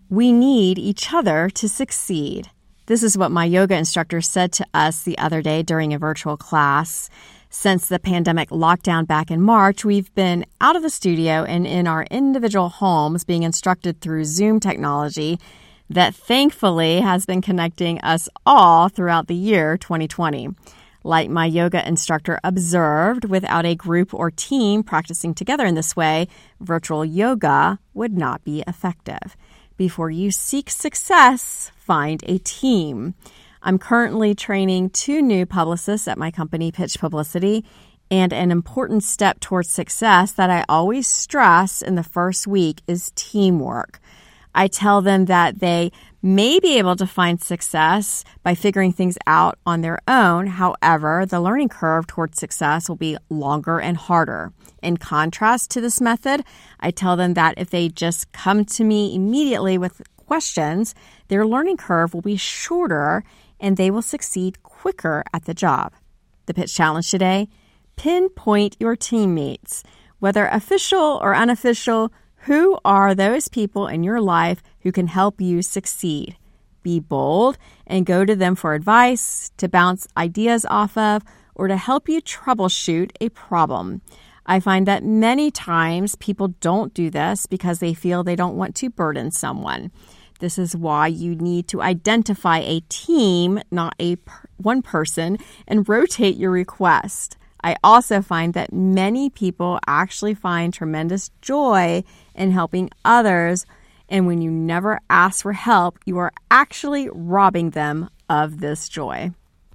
We need each other to succeed. This is what my yoga instructor said to us the other day during a virtual class. Since the pandemic lockdown back in March, we've been out of the studio and in our individual homes being instructed through Zoom technology that thankfully has been connecting us all throughout the year 2020. Like my yoga instructor observed, without a group or team practicing together in this way, virtual yoga would not be effective. Before you seek success, find a team. I'm currently training 2 new publicists at my company, Pitch Publicity, and an important step towards success that I always stress in the first week is teamwork. I tell them that they may be able to find success by figuring things out on their own. However, the learning curve towards success will be longer and harder. In contrast to this method, I tell them that if they just come to me immediately with questions, their learning curve will be shorter and they will succeed quicker at the job. The pitch challenge today: pinpoint your teammates. Whether official or unofficial, who are those people in your life who can help you succeed? Be bold and go to them for advice, to bounce ideas off of, or to help you troubleshoot a problem. I find that many times people don't do this because they feel they don't want to burden someone. This is why you need to identify a team, not one person, and rotate your request. I also find that many people actually find tremendous joy in helping others, and when you never ask for help, you are actually robbing them of this joy.